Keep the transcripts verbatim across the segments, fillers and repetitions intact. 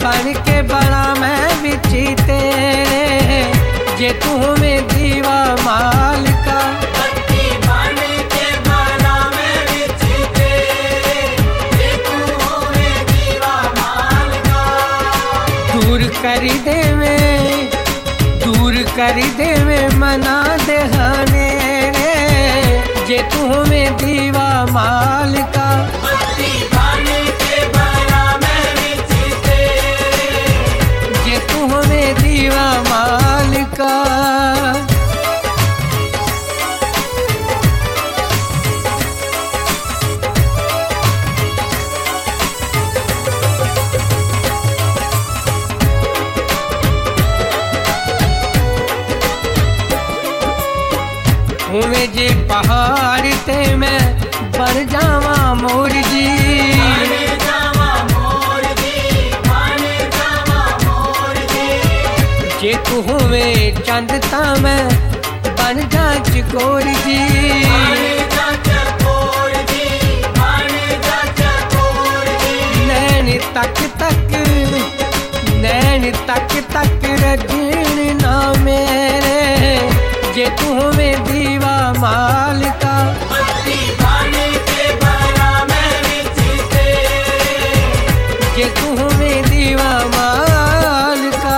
बन के बड़ा मैं बिची तेरे, जे तू में दीवा माल का। बत्ती बन के बड़ा मैं बिची तेरे, जे तू में दीवा माल का। दूर करी देवे दूर करी देवे मना देहाने रे, जे तू में दीवा माल का। बत्ती बन के बड़ा मैं बिची तेरे, जे तू में दीवा माल का। हुए जी पहाड़ ते मैं बन जावा मोर जी, बन जावा मोर जी, बन जावा मोर जी। जे तू हुए चंद ता मैं बन जा चकोर जी। बन जा चकोर जी, बन जा चकोर जी। नैन तक तक नैन तक तक रजन ना मेरे, जे तू में दीवा माल का। बत्ती बन के बड़ा मैं बिची तेरे, जे तू में दीवा माल का।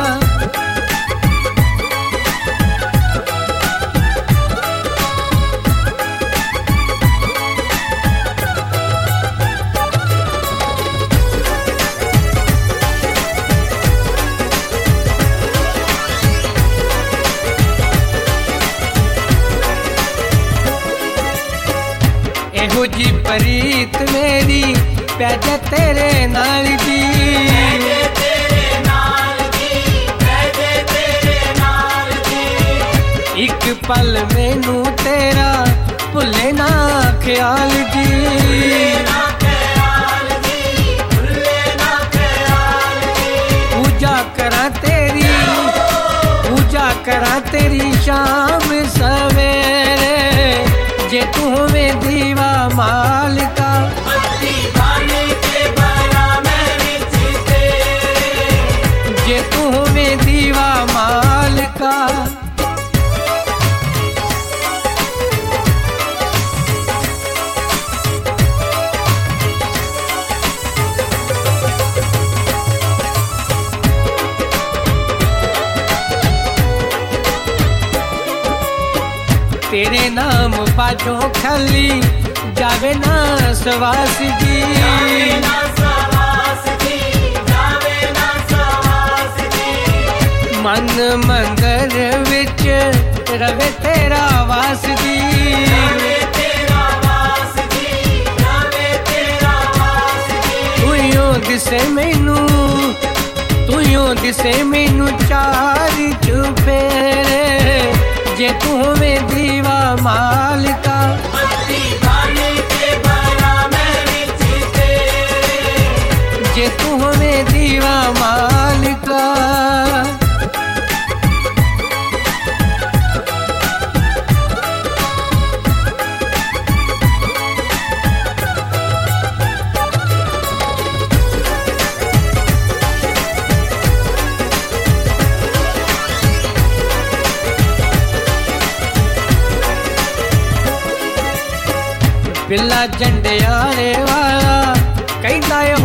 एहो जी प्रीत मेरी पैज तेरे नाल जी, बैठे तेरे नाल जी, बैठे तेरे नाल जी। एक पल मैनू तेरा भुले ना ख्याल जी। भुले ना ख्याल जी, भुले ना ख्याल जी। पूजा करा तेरी पूजा करा तेरी शाम सवेरे, जे तू में दीवा माल का। बत्ती बन के बड़ा मैं बिची तेरे, जे तू में दीवा माल का। तेरे नाम बाजों खली जावे ना सवास जी, जावे ना सवास जी, जावे ना सवास जी। मन मंदिर विच रवे तेरा वास जी। रवे तेरा वास जी, रवे तेरा वास जी। तूं दिसे मैनू तूं दिसे मैनू चार चुफेरे, जे तू में दीवा माल का। बत्ती बन के बड़ा मैं बिची तेरे, जे तू में दीवा माल का। बिल्ला झंडियारे वाला कहता